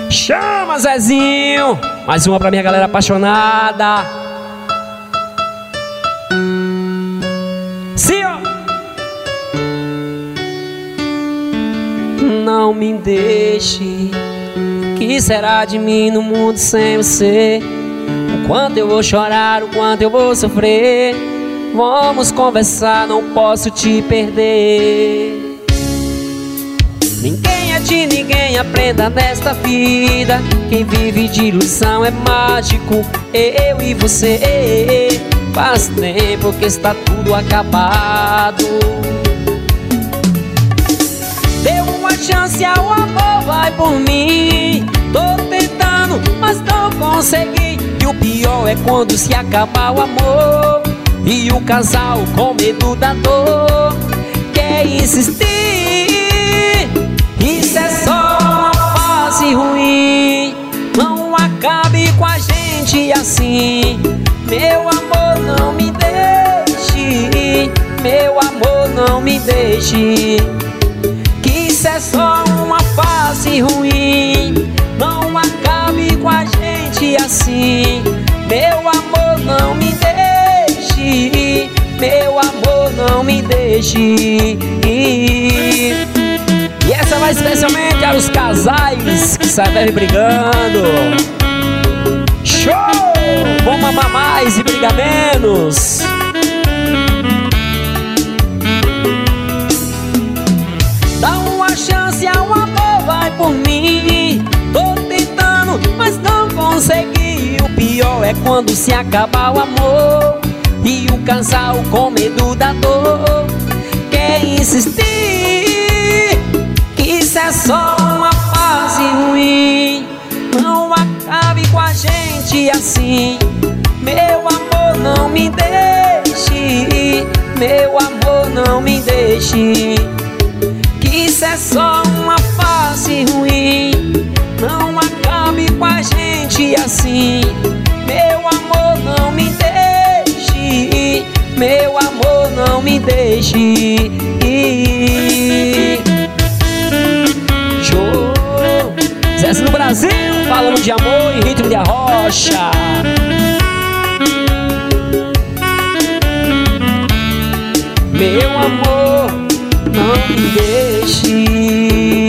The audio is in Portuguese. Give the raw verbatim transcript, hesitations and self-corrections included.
Chama, Zezinho. Mais uma pra minha galera apaixonada. Sim, ó. Não me deixe. Que será de mim no mundo sem você? O quanto eu vou chorar, o quanto eu vou sofrer. Vamos conversar, não posso te perder. Ninguém é de ninguém, aprenda nesta vida. Quem vive de ilusão é mágico. Eu e você. Faz tempo que está tudo acabado. Dê uma chance ao amor, vai por mim. Tô tentando, mas não consegui. E o pior é quando se acaba o amor e o casal com medo da dor quer insistir. Isso é só uma fase ruim. Não acabe com a gente assim. Meu amor, não me deixe. Meu amor, não me deixe. Que isso é só uma fase ruim. Não acabe com a gente assim. Meu amor, não me deixe. Meu amor, não me deixe. E essa vai especialmente para os casais que saem brigando. Show! Vamos amar mais e brigar menos. Dá uma chance ao amor, vai por mim. Tô tentando, mas não consegui. O pior é quando se acaba o amor e o casal com medo da dor quer insistir. Isso é só uma fase ruim. Não acabe com a gente assim. Meu amor, não me deixe. Meu amor, não me deixe. Que isso é só uma fase ruim. Não acabe com a gente assim. Meu amor, não me deixe. Meu amor, não me deixe. Show! Zezinho no Brasil, falando de amor em ritmo de arrocha. Meu amor, não me deixe.